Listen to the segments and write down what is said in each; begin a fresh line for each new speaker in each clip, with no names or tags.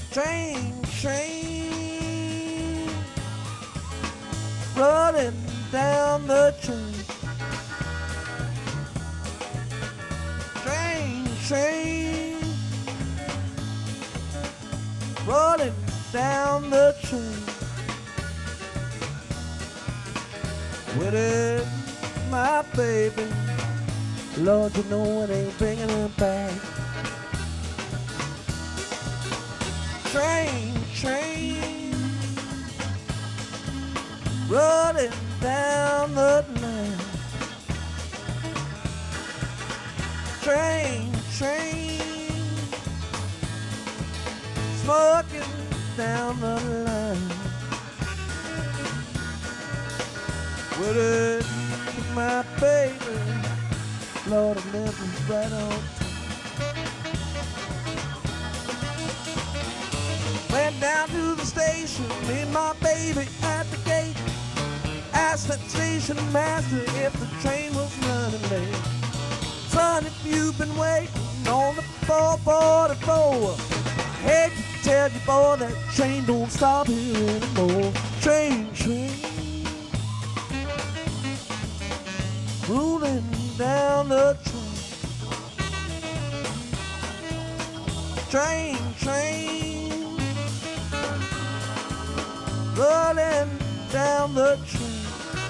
Train, train, running down the train. Train, train, running down the train. With it, my baby, Lord, you know it ain't bringing her back. Train, train, running down the line. Train, train, smoking down the line. With it, my baby, Lord, I live right on time. Went down to the station, meet my baby at the gate. Asked that station master if the train was running late. Son, if you've been waiting on the 444, I hate to tell you, boy, that train don't stop here anymore. Train, train, rolling down the train. Train, train, rolling down the train.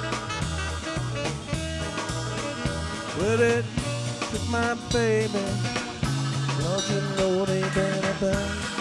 With it, took my baby, Lord, you know they been a bad.